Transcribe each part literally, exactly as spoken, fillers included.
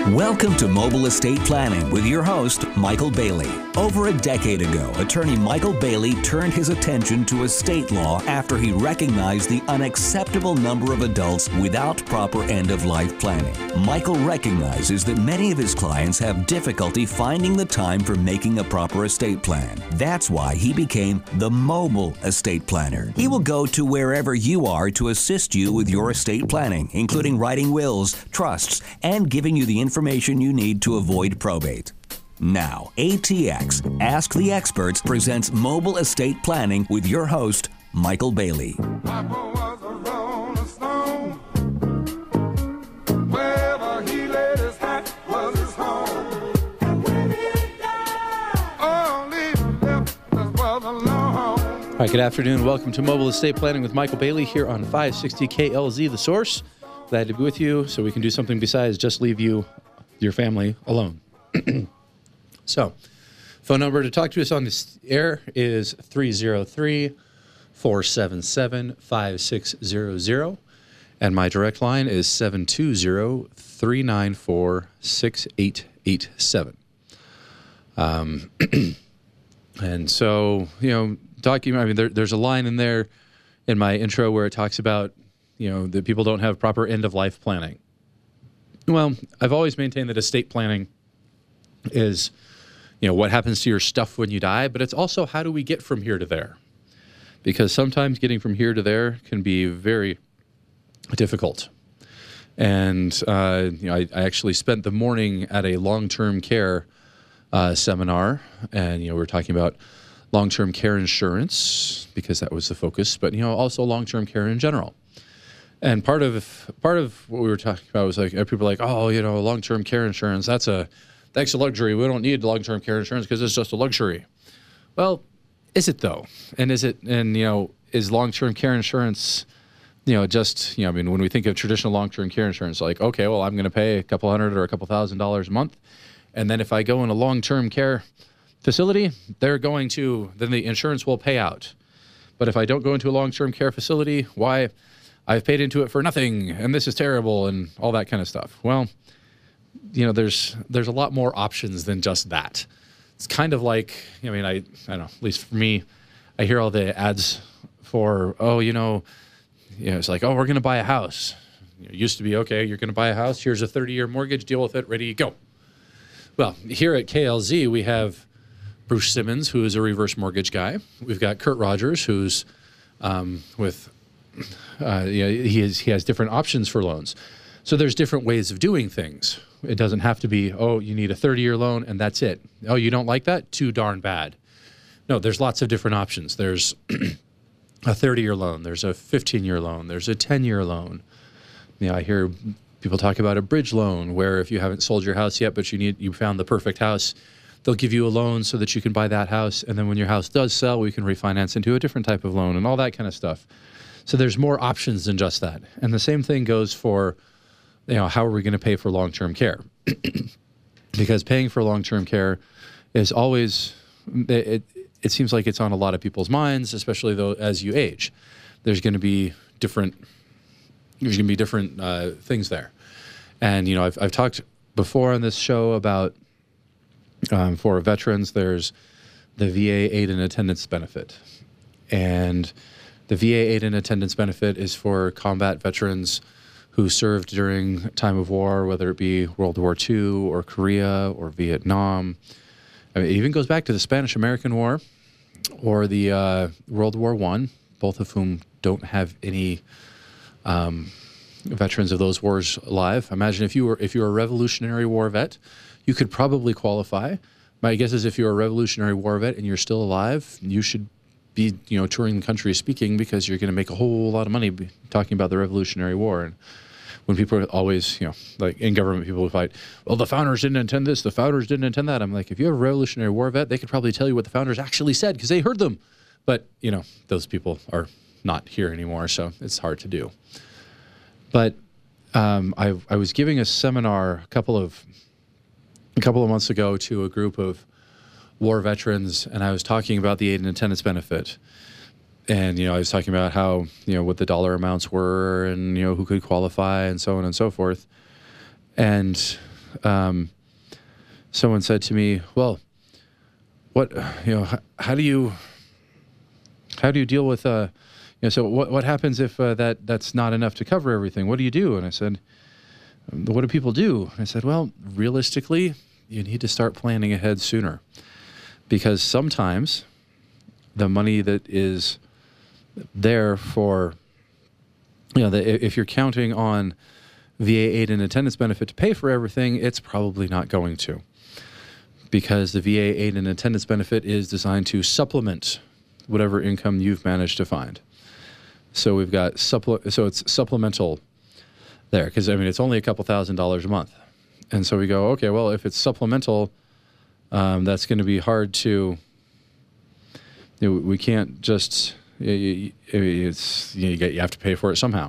Welcome to Mobile Estate Planning with your host, Michael Bailey. Over a decade ago, attorney Michael Bailey turned his attention to estate law after he recognized the unacceptable number of adults without proper end-of-life planning. Michael recognizes that many of his clients have difficulty finding the time for making a proper estate plan. That's why he became the Mobile Estate Planner. He will go to wherever you are to assist you with your estate planning, including writing wills, trusts, and giving you the information you need to avoid probate. Now, A T X, Ask the Experts, presents Mobile Estate Planning with your host, Michael Bailey. Papa was a rolling stone. Wherever he laid his hat was his home. And when he died, all he left us was alone. All right, good afternoon. Welcome to Mobile Estate Planning with Michael Bailey here on five sixty K L Z, The Source. Glad to be with you so we can do something besides just leave you, your family, alone. So, phone number to talk to us on this air is three oh three, four seven seven, five six zero zero. And my direct line is seven two zero, three nine four, six eight eight seven. Um, and so, you know, talking, I mean, there, there's a line in there in my intro where it talks about, you know, that people don't have proper end-of-life planning. Well, I've always maintained that estate planning is, you know, what happens to your stuff when you die, but it's also how do we get from here to there? Because sometimes getting from here to there can be very difficult. And, uh, you know, I, I actually spent the morning at a long-term care uh, seminar, and, you know, we were talking about long-term care insurance because that was the focus, but, you know, also long-term care in general. And part of part of what we were talking about was like people are like, oh, you know, long-term care insurance, that's a that's a luxury. We don't need long-term care insurance because it's just a luxury. Well, is it though? And is it and you know, is long-term care insurance, you know, just, you know, I mean, when we think of traditional long-term care insurance, like, okay, well, I'm going to pay a couple hundred or a couple thousand dollars a month, and then if I go in a long-term care facility, they're going to then the insurance will pay out. But if I don't go into a long-term care facility, why? I've paid into it for nothing, and this is terrible, and all that kind of stuff. Well, you know, there's there's a lot more options than just that. It's kind of like, I mean, I, I don't know, at least for me, I hear all the ads for, oh, you know, you know, it's like, oh, we're going to buy a house. It used to be, okay, you're going to buy a house. Here's a thirty-year mortgage. Deal with it. Ready, go. Well, here at K L Z, we have Bruce Simmons, who is a reverse mortgage guy. We've got Kurt Rogers, who's um, with... Uh, you know, he has he has different options for loans. So there's different ways of doing things. It doesn't have to be, oh, you need a thirty-year loan and that's it. Oh, you don't like that? Too darn bad. No, there's lots of different options. There's a thirty-year loan. There's a fifteen-year loan. There's a ten-year loan. You know, I hear people talk about a bridge loan where if you haven't sold your house yet, but you need you found the perfect house, they'll give you a loan so that you can buy that house. And then when your house does sell, we can refinance into a different type of loan and all that kind of stuff. So there's more options than just that. And the same thing goes for, you know, how are we going to pay for long-term care? Because paying for long-term care is always, it, it it seems like it's on a lot of people's minds, especially though as you age. There's going to be different, there's going to be different uh, things there. And, you know, I've, I've talked before on this show about, um, for veterans, there's the V A aid and attendance benefit. And the V A aid and attendance benefit is for combat veterans who served during time of war, whether it be World War Two or Korea or Vietnam. I mean, it even goes back to the Spanish-American War or the uh, World War One, both of whom don't have any um, veterans of those wars alive. Imagine if you were if you were a Revolutionary War vet, you could probably qualify. My guess is if you're a Revolutionary War vet and you're still alive, you should be, you know, touring the country speaking because you're going to make a whole lot of money talking about the Revolutionary War. And when people are always, you know, like in government, people will fight, well, the founders didn't intend this, the founders didn't intend that. I'm like, if you have a Revolutionary War vet, they could probably tell you what the founders actually said because they heard them. But, you know, those people are not here anymore, so it's hard to do. But um, I, I was giving a seminar a couple of a couple of months ago to a group of war veterans, and I was talking about the aid and attendance benefit. And, you know, I was talking about how, you know, what the dollar amounts were and, you know, who could qualify and so on and so forth. And um, someone said to me, well, what, you know, how, how do you, how do you deal with, uh, you know, so what, what happens if uh, that, that's not enough to cover everything? What do you do? And I said, what do people do? And I said, well, realistically, you need to start planning ahead sooner, because sometimes the money that is there for, you know, the, if you're counting on V A aid and attendance benefit to pay for everything, it's probably not going to, because the V A aid and attendance benefit is designed to supplement whatever income you've managed to find. So we've got supple- so it's supplemental there, because I mean it's only a couple thousand dollars a month, and so we go, okay, well, if it's supplemental, um, that's going to be hard to. You know, we can't just. It's you, know, you get you have to pay for it somehow,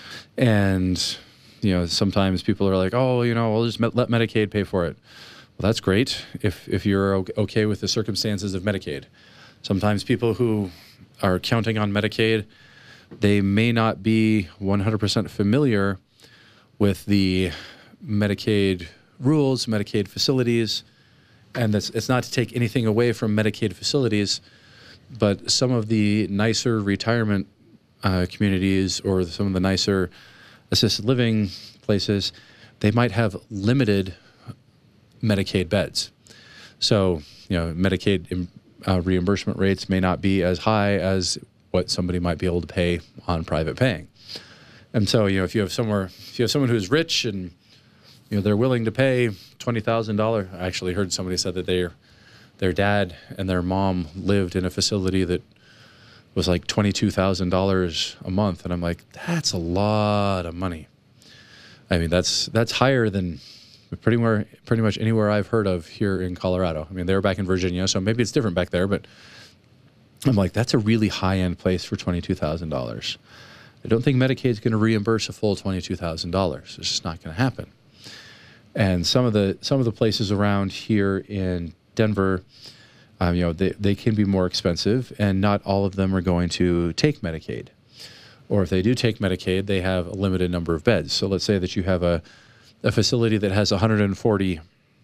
and you know sometimes people are like, oh, you know, we'll just let Medicaid pay for it. Well, that's great if if you're okay with the circumstances of Medicaid. Sometimes people who are counting on Medicaid, they may not be one hundred percent familiar with the Medicaid rules, Medicaid facilities, and that's, it's not to take anything away from Medicaid facilities, but some of the nicer retirement uh, communities or some of the nicer assisted living places, they might have limited Medicaid beds. So, you know, Medicaid uh, reimbursement rates may not be as high as what somebody might be able to pay on private paying. And so, you know, if you have somewhere, if you have someone who's rich and, you know, they're willing to pay twenty thousand dollars, I actually heard somebody said that their their dad and their mom lived in a facility that was like twenty-two thousand dollars a month. And I'm like, that's a lot of money. I mean, that's that's higher than pretty, more, pretty much anywhere I've heard of here in Colorado. I mean, they were back in Virginia, so maybe it's different back there, but I'm like, that's a really high-end place for twenty-two thousand dollars. I don't think Medicaid's going to reimburse a full twenty-two thousand dollars. It's just not going to happen. And some of the some of the places around here in Denver, um, you know, they, they can be more expensive, and not all of them are going to take Medicaid. Or if they do take Medicaid, they have a limited number of beds. So let's say that you have a, a facility that has one hundred forty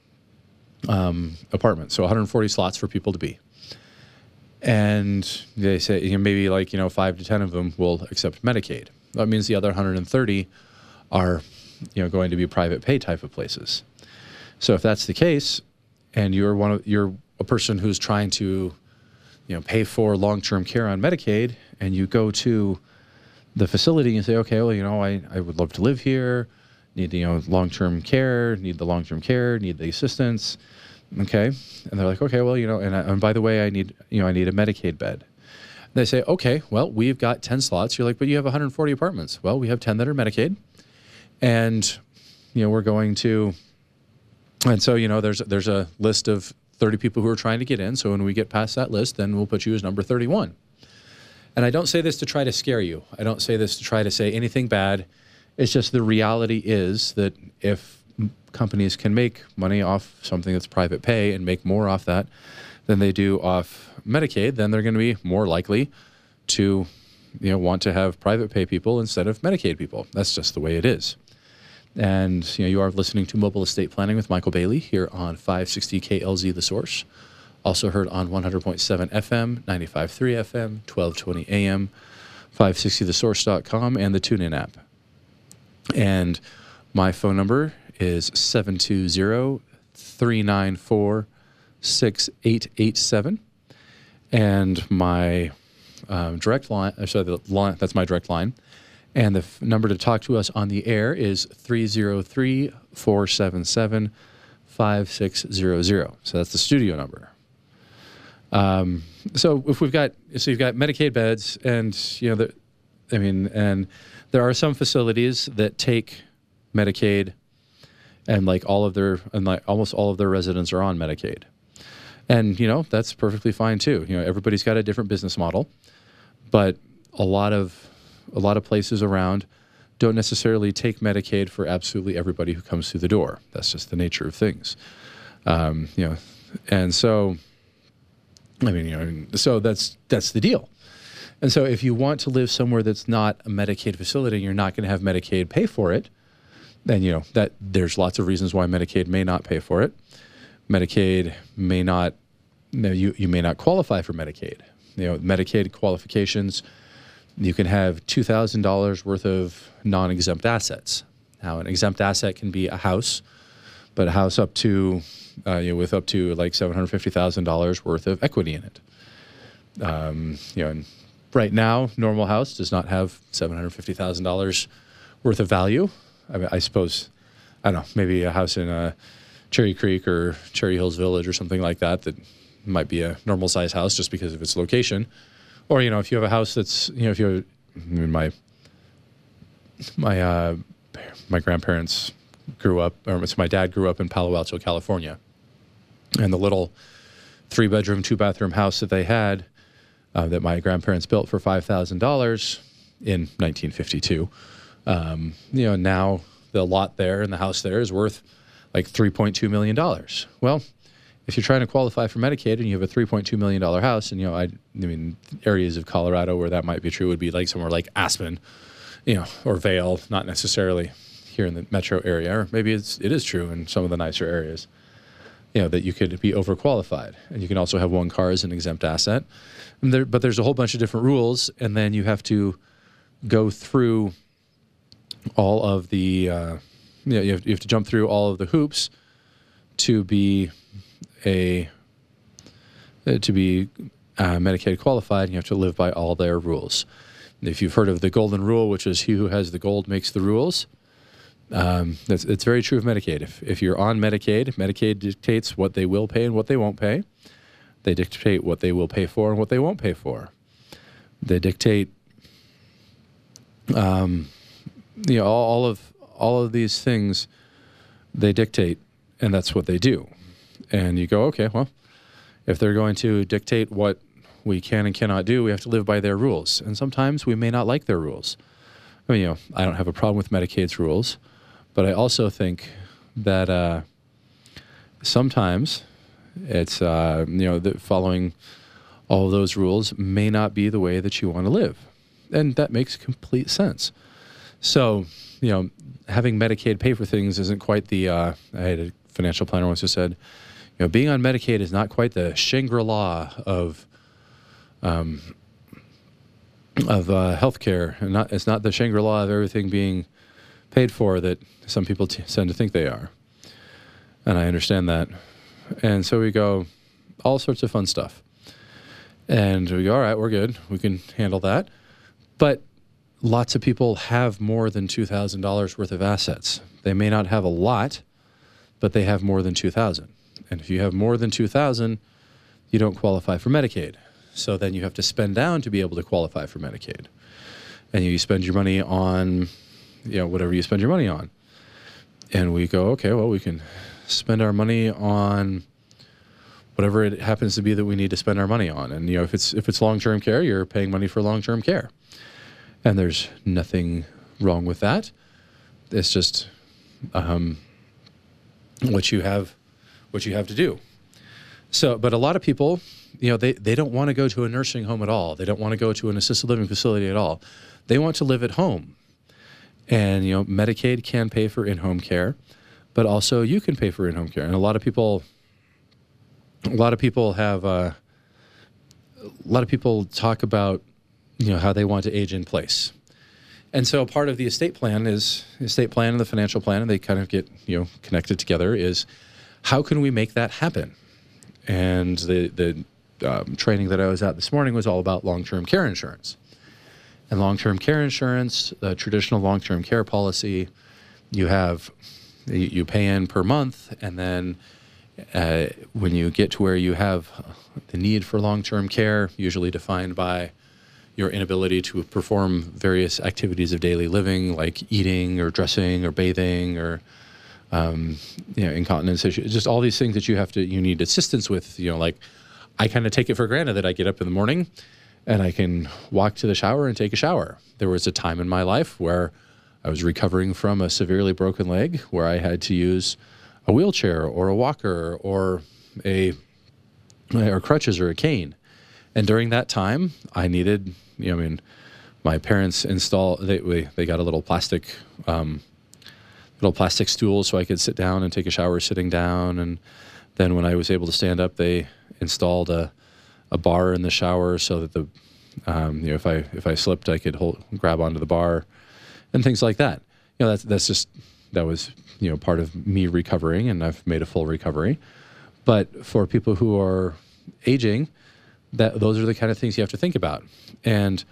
um, apartments, so one hundred forty slots for people to be. And they say, you know, maybe like, you know, five to ten of them will accept Medicaid. That means the other one hundred thirty are, you know, going to be private pay type of places. So if that's the case, and you're one of you're a person who's trying to, you know, pay for long-term care on Medicaid, and you go to the facility and say, okay, well, you know, I, I would love to live here, need, you know, long-term care, need the long-term care, need the assistance. Okay. And they're like, okay, well, you know, and, I, and by the way, I need, you know, I need a Medicaid bed. And they say, okay, well, we've got ten slots. You're like, but you have one hundred forty apartments. Well, we have ten that are Medicaid. And, you know, we're going to, and so, you know, there's, there's a list of thirty people who are trying to get in. So when we get past that list, then we'll put you as number thirty-one. And I don't say this to try to scare you. I don't say this to try to say anything bad. It's just the reality is that if companies can make money off something that's private pay and make more off that than they do off Medicaid, then they're going to be more likely to, you know, want to have private pay people instead of Medicaid people. That's just the way it is. And, you know, you are listening to Mobile Estate Planning with Michael Bailey here on five sixty K L Z The Source. Also heard on one hundred point seven F M, ninety-five point three F M, twelve twenty A M, five sixty the source dot com, and the TuneIn app. And my phone number is seven two zero, three nine four, six eight eight seven. And my um, direct line, sorry, the line, that's my direct line. And the f- number to talk to us on the air is three zero three, four seven seven, five six zero zero. So that's the studio number. Um, so if we've got, so you've got Medicaid beds, and, you know, the, I mean, and there are some facilities that take Medicaid, and like all of their, and like almost all of their residents are on Medicaid. And, you know, that's perfectly fine too. You know, everybody's got a different business model, but a lot of, a lot of places around don't necessarily take Medicaid for absolutely everybody who comes through the door. That's just the nature of things. Um, you know, and so, I mean, you know, so that's, that's the deal. And so if you want to live somewhere that's not a Medicaid facility and you're not going to have Medicaid pay for it, And, you know, that there's lots of reasons why Medicaid may not pay for it. Medicaid may not, no, you, you may not qualify for Medicaid. You know, Medicaid qualifications, you can have two thousand dollars worth of non-exempt assets. Now, an exempt asset can be a house, but a house up to, uh, you know, with up to like seven hundred fifty thousand dollars worth of equity in it. Um, you know, and right now, normal house does not have seven hundred fifty thousand dollars worth of value. I mean, I suppose, I don't know, maybe a house in uh, Cherry Creek or Cherry Hills Village or something like that, that might be a normal size house just because of its location. Or, you know, if you have a house that's, you know, if you have, I mean, my, my, uh, my grandparents grew up, or so my dad grew up in Palo Alto, California. And the little three bedroom, two bathroom house that they had, uh, that my grandparents built for five thousand dollars in nineteen fifty-two. Um, you know, now the lot there and the house there is worth like three point two million dollars. Well, if you're trying to qualify for Medicaid and you have a three point two million dollars house, and, you know, I, I mean, areas of Colorado where that might be true would be like somewhere like Aspen, you know, or Vail, not necessarily here in the metro area, or maybe it's, it is true in some of the nicer areas, you know, that you could be overqualified. And you can also have one car as an exempt asset. And there, but there's a whole bunch of different rules, and then you have to go through all of the, uh, you know, you have, you have to jump through all of the hoops to be a, uh, to be uh, Medicaid qualified, and you have to live by all their rules. And if you've heard of the golden rule, which is he who has the gold makes the rules, um, that's, it's very true of Medicaid. If, if you're on Medicaid, Medicaid dictates what they will pay and what they won't pay. They dictate what they will pay for and what they won't pay for. They dictate, um, you know, all, all of all of these things. They dictate, and that's what they do. And you go, okay, well, if they're going to dictate what we can and cannot do, we have to live by their rules. And sometimes we may not like their rules. I mean, you know, I don't have a problem with Medicaid's rules, but I also think that uh, sometimes it's, uh, you know, that following all of those rules may not be the way that you want to live. And that makes complete sense. So, you know, having Medicaid pay for things isn't quite the, uh, I had a financial planner once who said, you know, being on Medicaid is not quite the Shangri-La of, um, of uh, healthcare. And not, it's not the Shangri-La of everything being paid for that some people t- tend to think they are. And I understand that. And so we go, all sorts of fun stuff. And we go, all right, we're good. We can handle that. But lots of people have more than two thousand dollars worth of assets. They may not have a lot, but they have more than two thousand dollars. And if you have more than two thousand dollars, you don't qualify for Medicaid. So then you have to spend down to be able to qualify for Medicaid. And you spend your money on, you know, whatever you spend your money on. And we go, okay, well, we can spend our money on whatever it happens to be that we need to spend our money on. And, you know, if it's if it's long-term care, you're paying money for long-term care. And there's nothing wrong with that. It's just um, what you have what you have to do. So, but a lot of people, you know, they, they don't want to go to a nursing home at all. They don't want to go to an assisted living facility at all. They want to live at home. And, you know, Medicaid can pay for in-home care, but also you can pay for in-home care. And a lot of people, a lot of people have, uh, a lot of people talk about, you know, how they want to age in place. And so part of the estate plan is, the estate plan and the financial plan, and they kind of get, you know, connected together, is how can we make that happen? And the, the um, training that I was at this morning was all about long-term care insurance. And long-term care insurance, the traditional long-term care policy, you have, you pay in per month, and then uh, when you get to where you have the need for long-term care, usually defined by your inability to perform various activities of daily living, like eating or dressing or bathing or um, you know, incontinence issues, just all these things that you have to, you need assistance with. You know, like I kind of take it for granted that I get up in the morning and I can walk to the shower and take a shower. There was a time in my life where I was recovering from a severely broken leg, where I had to use a wheelchair or a walker or a or crutches or a cane. And during that time, I needed, you know, I mean, my parents installed, they they got a little plastic, um, little plastic stools so I could sit down and take a shower sitting down. And then when I was able to stand up, they installed a, a bar in the shower so that the um, you know if I if I slipped, I could hold, grab onto the bar, and things like that. You know, that's that's just that was you know part of me recovering, and I've made a full recovery. But for people who are aging, that those are the kind of things you have to think about. And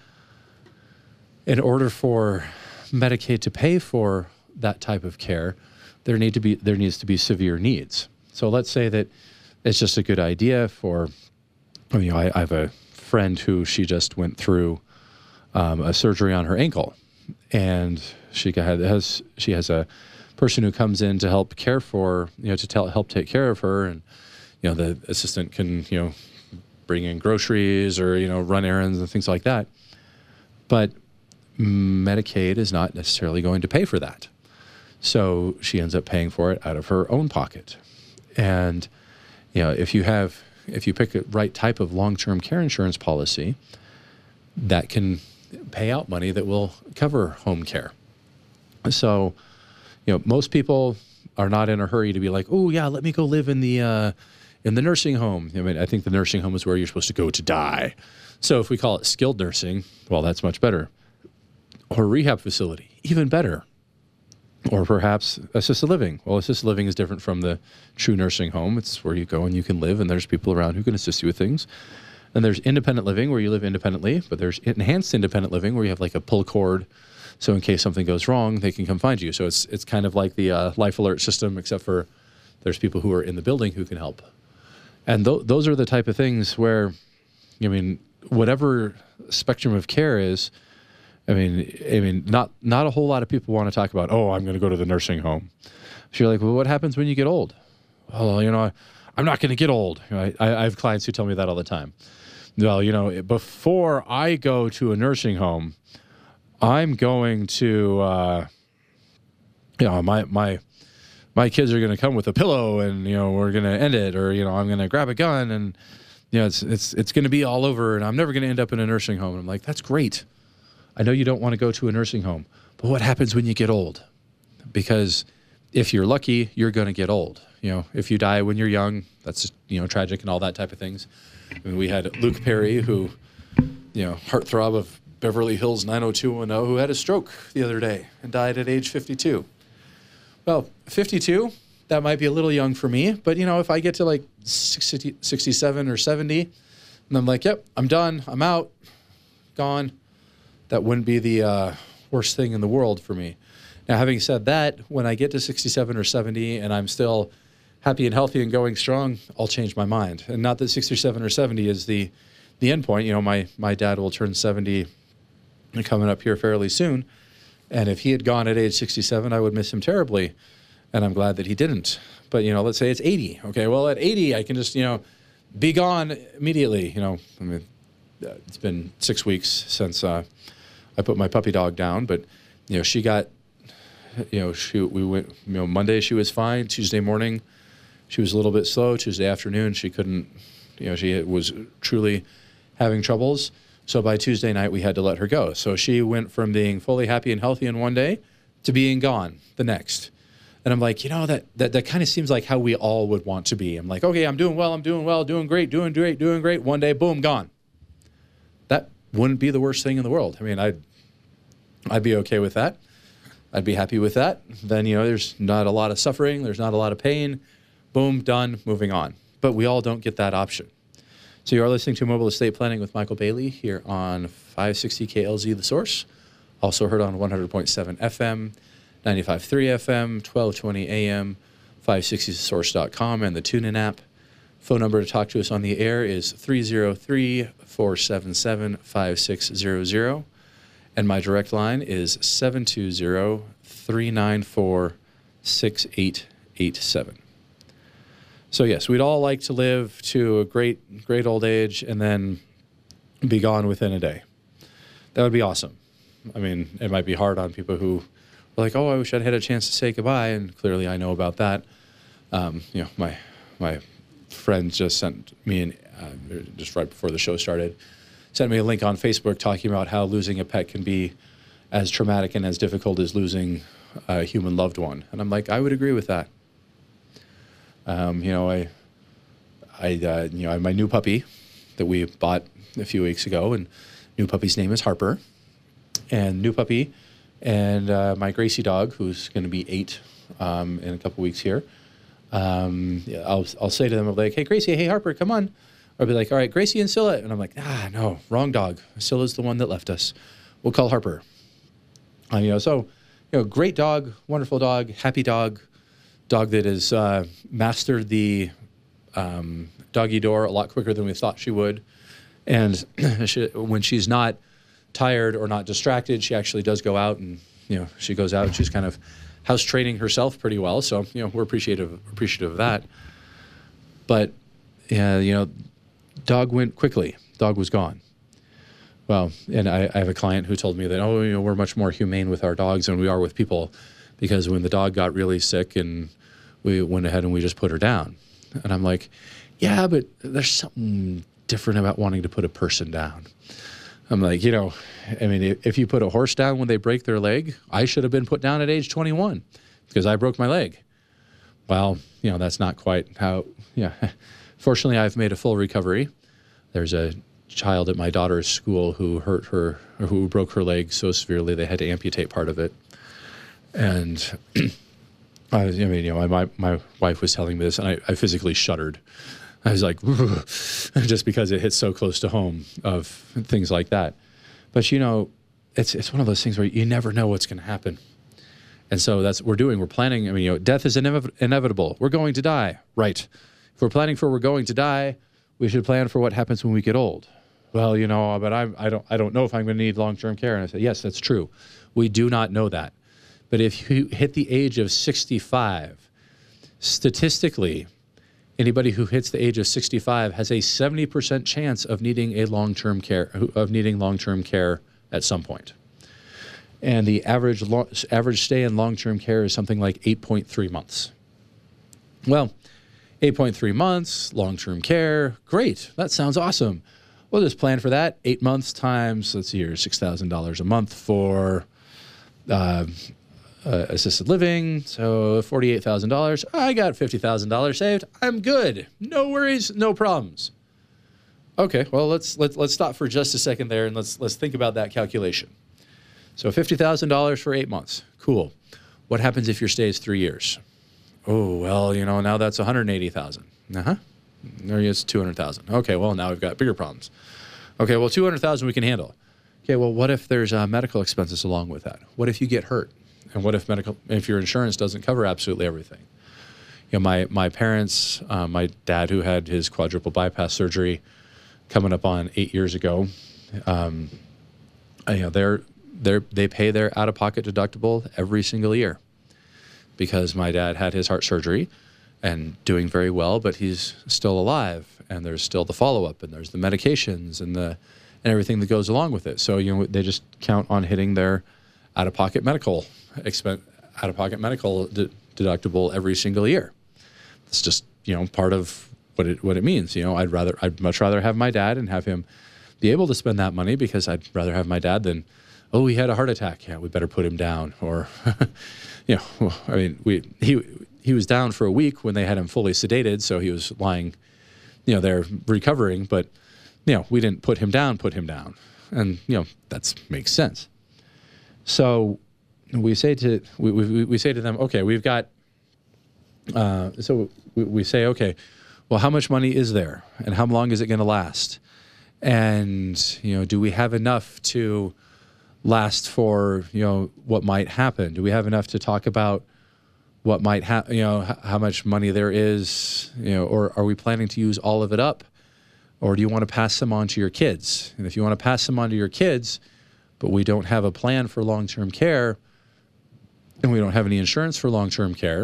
in order for Medicaid to pay for that type of care, there need to be there needs to be severe needs. So let's say that it's just a good idea for, I mean, I, I have a friend who she just went through um, a surgery on her ankle, and she got, has she has a person who comes in to help care for, you know, to tell, help take care of her, and you know the assistant can you know bring in groceries or you know run errands and things like that, but Medicaid is not necessarily going to pay for that. So she ends up paying for it out of her own pocket. And, you know, if you have, if you pick the right type of long-term care insurance policy, that can pay out money that will cover home care. So, you know, most people are not in a hurry to be like, oh yeah, let me go live in the, uh, in the nursing home. I mean, I think the nursing home is where you're supposed to go to die. So if we call it skilled nursing, well, that's much better. Or rehab facility, even better. Or perhaps assisted living. Well, assisted living is different from the true nursing home. It's where you go and you can live, and there's people around who can assist you with things. And there's independent living where you live independently, but there's enhanced independent living where you have like a pull cord, so in case something goes wrong, they can come find you. So it's it's kind of like the uh, life alert system, except for there's people who are in the building who can help. And th- those are the type of things where, I mean, whatever spectrum of care is, I mean, I mean, not not a whole lot of people want to talk about, oh, I'm going to go to the nursing home. So you're like, well, what happens when you get old? Well, you know, I'm not going to get old. I, I have clients who tell me that all the time. Well, you know, before I go to a nursing home, I'm going to, uh, you know, my my my kids are going to come with a pillow, and you know, we're going to end it, or you know, I'm going to grab a gun, and you know, it's it's it's going to be all over, and I'm never going to end up in a nursing home. And I'm like, that's great. I know you don't want to go to a nursing home, but what happens when you get old? Because if you're lucky, you're going to get old. You know, if you die when you're young, that's, you know, tragic and all that type of things. I mean, we had Luke Perry, who, you know, heartthrob of Beverly Hills nine oh two one oh, who had a stroke the other day and died at age fifty-two. Well, fifty-two, that might be a little young for me, but, you know, if I get to like sixty, sixty-seven or seventy, and I'm like, yep, I'm done, I'm out, gone, that wouldn't be the uh, worst thing in the world for me. Now, having said that, when I get to sixty-seven or seventy and I'm still happy and healthy and going strong, I'll change my mind. And not that sixty-seven or seventy is the the end point. You know, my, my dad will turn seventy coming up here fairly soon. And if he had gone at age sixty-seven, I would miss him terribly. And I'm glad that he didn't. But, you know, let's say it's eighty. Okay, well, at eighty, I can just, you know, be gone immediately. You know, I mean, it's been six weeks since uh, I put my puppy dog down, but, you know, she got, you know, she, we went, you know, Monday she was fine. Tuesday morning, she was a little bit slow. Tuesday afternoon, she couldn't, you know, she was truly having troubles. So by Tuesday night, we had to let her go. So she went from being fully happy and healthy in one day to being gone the next. And I'm like, you know, that that, that kind of seems like how we all would want to be. I'm like, okay, I'm doing well, I'm doing well, doing great, doing great, doing great. One day, boom, gone. That wouldn't be the worst thing in the world. I mean, I'd, I'd be okay with that. I'd be happy with that. Then, you know, there's not a lot of suffering. There's not a lot of pain. Boom, done, moving on. But we all don't get that option. So you are listening to Mobile Estate Planning with Michael Bailey here on five sixty K L Z The Source. Also heard on one hundred point seven F M, ninety-five point three F M, twelve twenty A M, five sixty the source dot com, and the TuneIn app. Phone number to talk to us on the air is three oh three, four seven seven, five six zero zero. And my direct line is seven two zero, three nine four, six eight eight seven. So yes, we'd all like to live to a great, great old age and then be gone within a day. That would be awesome. I mean, it might be hard on people who are like, oh, I wish I'd had a chance to say goodbye, and clearly I know about that. Um, you know, my my friend just sent me, an, uh, just right before the show started, sent me a link on Facebook talking about how losing a pet can be as traumatic and as difficult as losing a human loved one. And I'm like, I would agree with that. Um, you know, I, I, uh, you know, I have my new puppy that we bought a few weeks ago, and new puppy's name is Harper. And new puppy and uh, my Gracie dog, who's going to be eight um, in a couple weeks here. Um, yeah, I'll I'll say to them, I'll be like, hey Gracie, hey Harper, come on. Or I'll be like, all right, Gracie and Scylla, and I'm like, ah, no, wrong dog. Scylla's the one that left us. We'll call Harper. Uh, you know, so you know, great dog, wonderful dog, happy dog, dog that has uh, mastered the um, doggy door a lot quicker than we thought she would. And she, when she's not tired or not distracted, she actually does go out, and you know, she goes out and she's kind of house training herself pretty well. So you know, we're appreciative appreciative of that. But yeah, you know, dog went quickly. Dog was gone. Well, and I, I have a client who told me that, oh, you know, we're much more humane with our dogs than we are with people, because when the dog got really sick, and we went ahead and we just put her down. And I'm like, yeah, but there's something different about wanting to put a person down. I'm like, you know, I mean, if, if you put a horse down when they break their leg, I should have been put down at age twenty-one because I broke my leg. Well, you know, that's not quite how, yeah. Fortunately, I've made a full recovery. There's a child at my daughter's school who hurt her, or who broke her leg so severely they had to amputate part of it. And I, was, I mean, you know, my, my wife was telling me this, and I, I physically shuddered. I was like, just because it hits so close to home of things like that. But, you know, it's it's one of those things where you never know what's going to happen. And so that's what we're doing. We're planning. I mean, you know, death is inev- inevitable. We're going to die. Right. If we're planning for we're going to die, we should plan for what happens when we get old. Well, you know, but I, I don't I don't know if I'm going to need long-term care. And I said, yes, that's true. We do not know that. But if you hit the age of sixty-five, statistically, anybody who hits the age of sixty-five has a seventy percent chance of needing a long-term care, of needing long-term care at some point. And the average lo- average stay in long-term care is something like eight point three months. Well, eight point three months, long-term care, great. That sounds awesome. We'll just plan for that. Eight months times, let's see here, six thousand dollars a month for uh, uh, assisted living. So forty-eight thousand dollars. I got fifty thousand dollars saved. I'm good. No worries, no problems. Okay, well, let's, let's, let's stop for just a second there, and let's, let's think about that calculation. So fifty thousand dollars for eight months. Cool. What happens if your stay is three years? Oh, well, you know, now that's one hundred eighty thousand dollars. Uh-huh. There is two hundred thousand dollars. Okay, well, now we've got bigger problems. Okay, well, two hundred thousand dollars we can handle. Okay, well, what if there's uh, medical expenses along with that? What if you get hurt? And what if medical, if your insurance doesn't cover absolutely everything? You know, my, my parents, uh, my dad who had his quadruple bypass surgery coming up on eight years ago, um, you know, they're, they're, they pay their out-of-pocket deductible every single year because my dad had his heart surgery and doing very well, but he's still alive, and there's still the follow-up, and there's the medications and the and everything that goes along with it. So, you know, they just count on hitting their out-of-pocket medical expense, out-of-pocket medical de- deductible every single year. It's just, you know, part of what it what it means. You know, I'd rather I'd much rather have my dad and have him be able to spend that money, because I'd rather have my dad than, oh, he had a heart attack. Yeah, we better put him down. Or, you know, I mean, we he. He was down for a week when they had him fully sedated, so he was lying, you know, there recovering. But, you know, we didn't put him down, put him down. And, you know, that makes sense. So we say to we, we, we say to them, okay, we've got, uh, so we, we say, okay, well, how much money is there? And how long is it going to last? And, you know, do we have enough to last for, you know, what might happen? Do we have enough to talk about what might happen, you know, h- how much money there is, you know, or are we planning to use all of it up? Or do you want to pass them on to your kids? And if you want to pass them on to your kids, but we don't have a plan for long-term care, and we don't have any insurance for long-term care,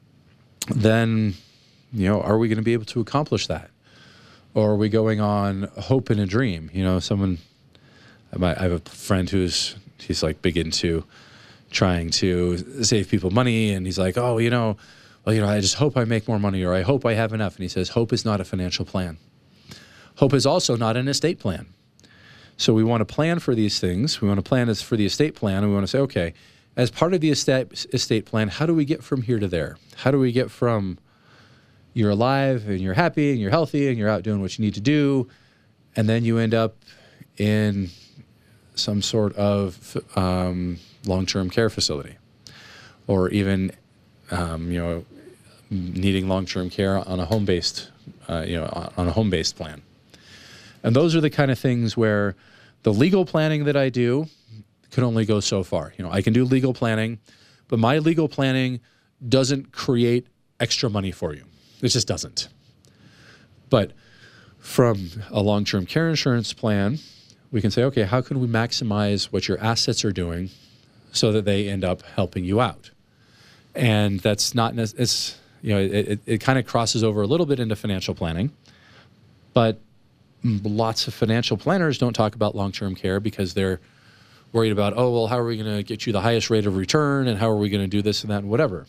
then, you know, are we going to be able to accomplish that? Or are we going on hope and a dream? You know, someone, I have a friend who's, he's like big into trying to save people money, and he's like, oh, you know, well, you know, I just hope I make more money, or I hope I have enough. And he says, hope is not a financial plan. Hope is also not an estate plan. So we want to plan for these things. We want to plan this for the estate plan. And we want to say, okay, as part of the estate, estate plan, how do we get from here to there? How do we get from you're alive and you're happy and you're healthy and you're out doing what you need to do, and then you end up in some sort of um, long-term care facility, or even um, you know needing long-term care on a home-based uh, you know on a home-based plan. And those are the kind of things where the legal planning that I do can only go so far. You know, I can do legal planning, but my legal planning doesn't create extra money for you. It just doesn't. But from a long-term care insurance plan, we can say, okay, how can we maximize what your assets are doing so that they end up helping you out? And that's not, it's, you know, it, it, it kind of crosses over a little bit into financial planning, but lots of financial planners don't talk about long-term care because they're worried about, oh, well, how are we going to get you the highest rate of return, and how are we going to do this and that and whatever.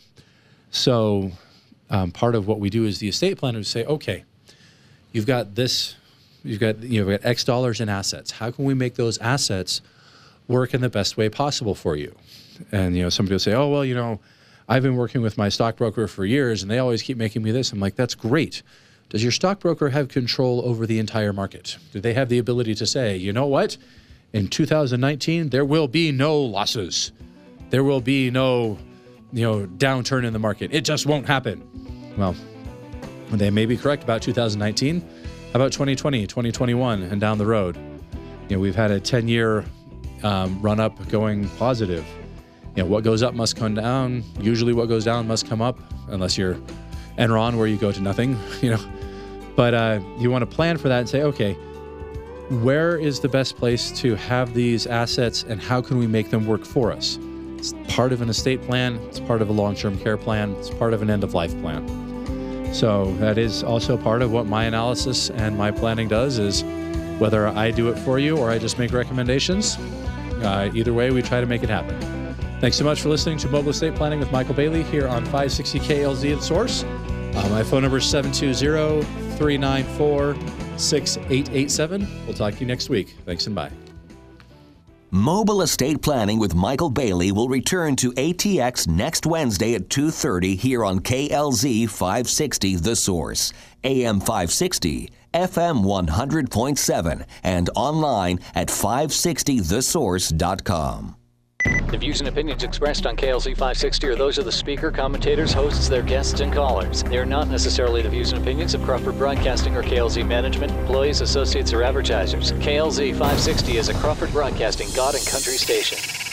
So um, part of what we do is the estate planners say, okay, you've got this, you've got, you know, got X dollars in assets. How can we make those assets work in the best way possible for you? And, you know, somebody will say, oh, well, you know, I've been working with my stockbroker for years and they always keep making me this. I'm like, that's great. Does your stockbroker have control over the entire market? Do they have the ability to say, you know what, in two thousand nineteen, there will be no losses. There will be no, you know, downturn in the market. It just won't happen. Well, they may be correct about two thousand nineteen. How about twenty twenty, twenty twenty-one, and down the road? You know, we've had a ten-year um, run-up going positive. You know, what goes up must come down. Usually what goes down must come up, unless you're Enron, where you go to nothing, you know. But uh, you want to plan for that and say, okay, where is the best place to have these assets and how can we make them work for us? It's part of an estate plan. It's part of a long-term care plan. It's part of an end-of-life plan. So that is also part of what my analysis and my planning does, is whether I do it for you or I just make recommendations. Uh, either way, we try to make it happen. Thanks so much for listening to Mobile Estate Planning with Michael Bailey here on five sixty K L Z The Source. Uh, my phone number is seven two zero, three nine four, six eight eight seven. We'll talk to you next week. Thanks and bye. Mobile Estate Planning with Michael Bailey will return to A T X next Wednesday at two thirty here on K L Z five sixty The Source, A M five sixty, F M one hundred point seven, and online at five sixty the source dot com. The views and opinions expressed on K L Z five sixty are those of the speaker, commentators, hosts, their guests, and callers. They are not necessarily the views and opinions of Crawford Broadcasting or K L Z management, employees, associates, or advertisers. K L Z five sixty is a Crawford Broadcasting God and Country station.